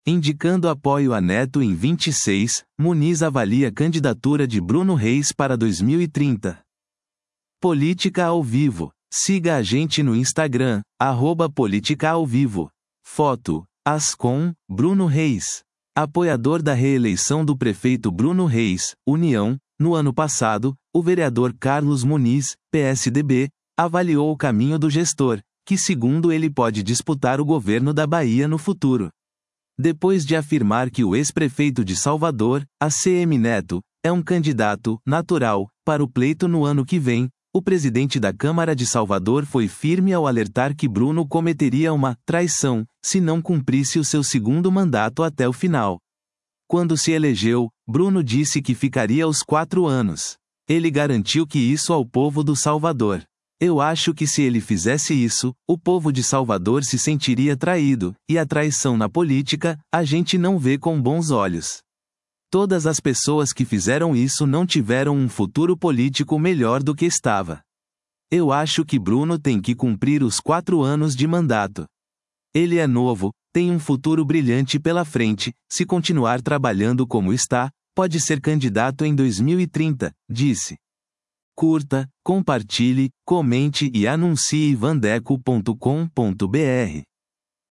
Indicando apoio a Neto em 26, Muniz avalia candidatura de Bruno Reis para 2030. Política ao Vivo. Siga a gente no Instagram, @políticaaovivo. Foto: Ascom, Bruno Reis. Apoiador da reeleição do prefeito Bruno Reis, União, no ano passado, o vereador Carlos Muniz, PSDB, avaliou o caminho do gestor, que segundo ele pode disputar o governo da Bahia no futuro. Depois de afirmar que o ex-prefeito de Salvador, ACM Neto, é um candidato natural para o pleito no ano que vem, o presidente da Câmara de Salvador foi firme ao alertar que Bruno cometeria uma traição se não cumprisse o seu segundo mandato até o final. Quando se elegeu, Bruno disse que ficaria os 4 anos. Ele garantiu que isso ao povo do Salvador. Eu acho que se ele fizesse isso, o povo de Salvador se sentiria traído, e a traição na política, a gente não vê com bons olhos. Todas as pessoas que fizeram isso não tiveram um futuro político melhor do que estava. Eu acho que Bruno tem que cumprir os 4 anos de mandato. Ele é novo, tem um futuro brilhante pela frente, se continuar trabalhando como está, pode ser candidato em 2030, disse. Curta, compartilhe, comente e anuncie vandeco.com.br.